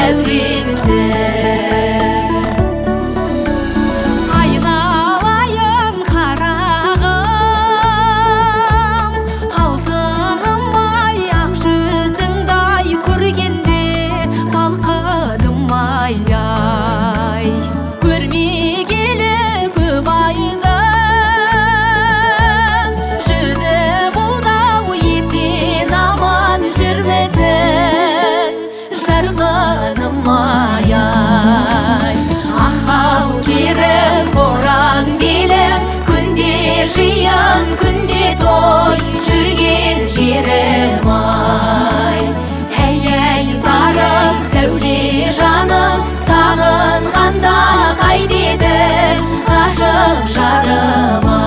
дәуремізді. Айналайын қарағым, алтыным ай, ақ жүзіңді ай, көргенде балқыдым ай. Көрмегелі көп айды жүзі бұлдау, есен аман жүрмесін жарқыным ай. Ақау керім боран келіп, күнде жиын күнде той жүрген жерім ай. Әй зарым сәуле жаным, сағынғанда қайтеді ғашық жарым ай.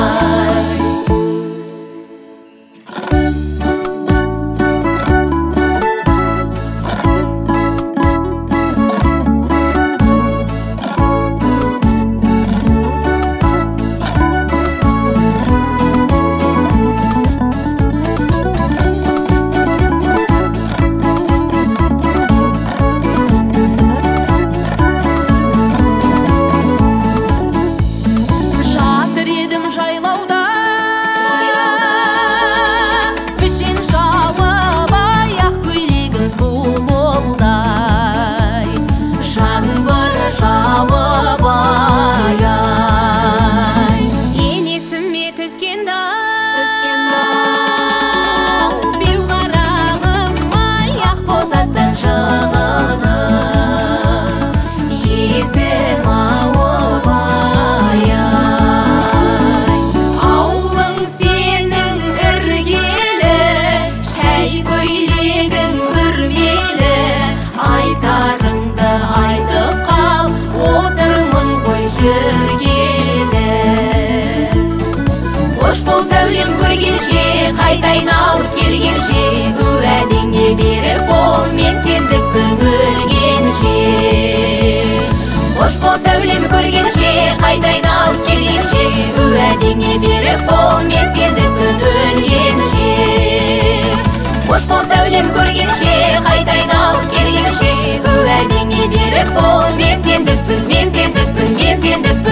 Жайлауда күшен жауып ай, ақ көйлегін су болдай, жаңбыр жауып ай. Сен есіме түскенді беу қарағым ай, ақ боз аттан жығылды есім ауып ай. Көйлегің бүрмелі, айтарыңды айтып қал, отырмын ғой жүргелі. Қош бол сәулем көргенше, қайтайын алып келгенше, уәдеңе берік бол, мен сендікпін өлгенше. Қош бол сәулем көргенше, қайтайын алып келгенше, уәдеңе берік бол, мен сендікпін өлгенше. Қош бол сәулем көргенше, қайтайын алып келгенше, уәдеңе берік бол, мен сендікпін, мен сендікпін, мен сендікпін.